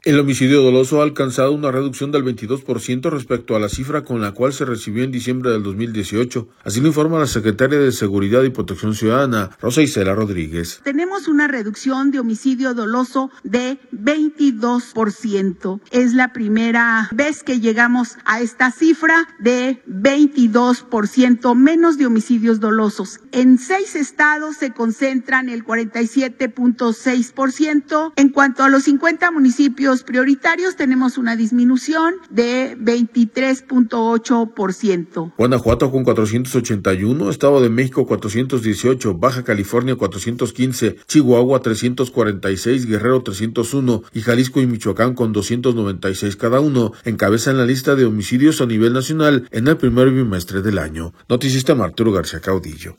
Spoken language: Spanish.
El homicidio doloso ha alcanzado una reducción del 22% respecto a la cifra con la cual se recibió en diciembre del 2018. Así lo informa la secretaria de Seguridad y Protección Ciudadana, Rosa Isela Rodríguez. Tenemos una reducción de homicidio doloso de 22%. Es la primera vez que llegamos a esta cifra de 22% menos de homicidios dolosos. En 6 estados se concentran el 47.6%. En cuanto a los 50 municipios prioritarios, tenemos una disminución de 23.8%. Guanajuato con 481, Estado de México 418, Baja California 415, Chihuahua 346, Guerrero 301 y Jalisco y Michoacán con 296 cada uno, encabezan la lista de homicidios a nivel nacional en el primer bimestre del año. Noticista Arturo García Caudillo.